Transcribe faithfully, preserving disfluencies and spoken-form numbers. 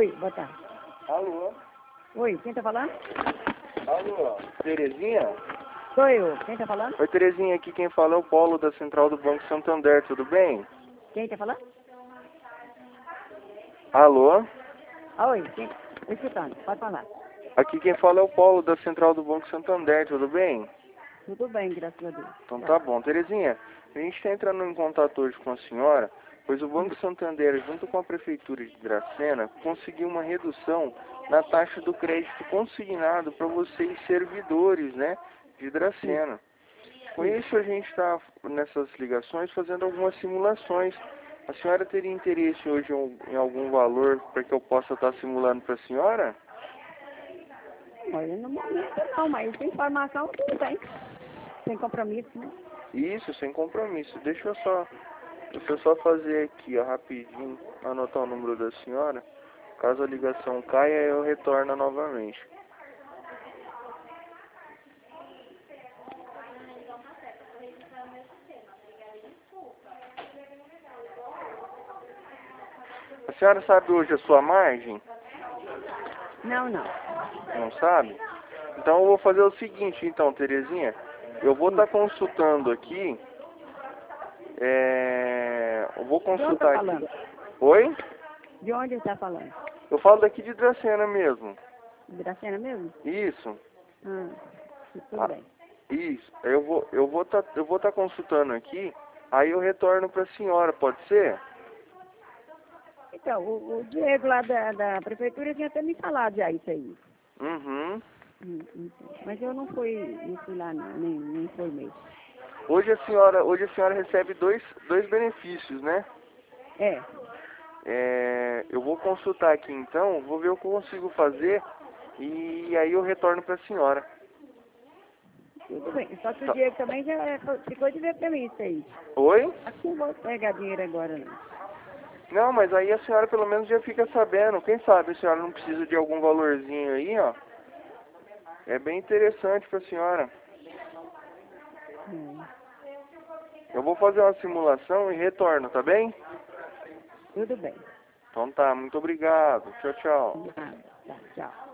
Oi, boa tarde. Alô? Oi, quem tá falando? Alô? Terezinha? Sou eu. Quem tá falando? Oi, Terezinha, aqui quem fala é o Paulo da Central do Banco Santander, tudo bem? Quem tá falando? Alô? Ah, oi, quem? Tô escutando, pode falar. Aqui quem fala é o Paulo da Central do Banco Santander, tudo bem? Tudo bem, graças a Deus. Então tá bom. Terezinha, a gente está entrando em contato hoje com a senhora, pois o Banco Santander, junto com a Prefeitura de Dracena, conseguiu uma redução na taxa do crédito consignado para vocês servidores, né, de Dracena. Com isso a gente está nessas ligações fazendo algumas simulações. A senhora teria interesse hoje em algum valor para que eu possa estar simulando para a senhora? Olha, no momento não, mas informação tudo bem. Sem compromisso, né? Isso, sem compromisso. Deixa eu só, deixa eu só fazer aqui, ó, rapidinho, anotar o número da senhora. Caso a ligação caia, eu retorno novamente. A senhora sabe hoje a sua margem? Não, não. Não sabe? Então eu vou fazer o seguinte, então, Terezinha. Eu vou estar consultando aqui. É... Eu vou De onde consultar tá aqui. falando? Oi? De onde está falando? Eu falo daqui de Dracena mesmo. De Dracena mesmo? Isso. Ah, tudo Ah, bem. isso. Eu vou eu vou tá, eu vou estar consultando aqui. Aí eu retorno para a senhora, pode ser? Então, o, o Diego lá da, da prefeitura tinha até me falado já isso aí. Uhum. Hum, hum, Mas eu não fui, não fui lá não, nem, nem informei. Hoje a senhora, hoje a senhora recebe dois, dois benefícios, né? É, É, eu vou consultar aqui então, vou ver o que eu consigo fazer e aí eu retorno para a senhora. tudo bem. Só que o Tá. Diego também já é, ficou de ver pra mim isso aí. Oi? Acho que não vou pegar dinheiro agora não. Não, mas aí a senhora pelo menos já fica sabendo. Quem sabe a senhora não precisa de algum valorzinho aí, ó. É bem interessante para a senhora. Hum, Eu vou fazer uma simulação e retorno, tá bem? Tudo bem. Então tá, muito obrigado. Tchau, tchau. Nada. Tá, tchau.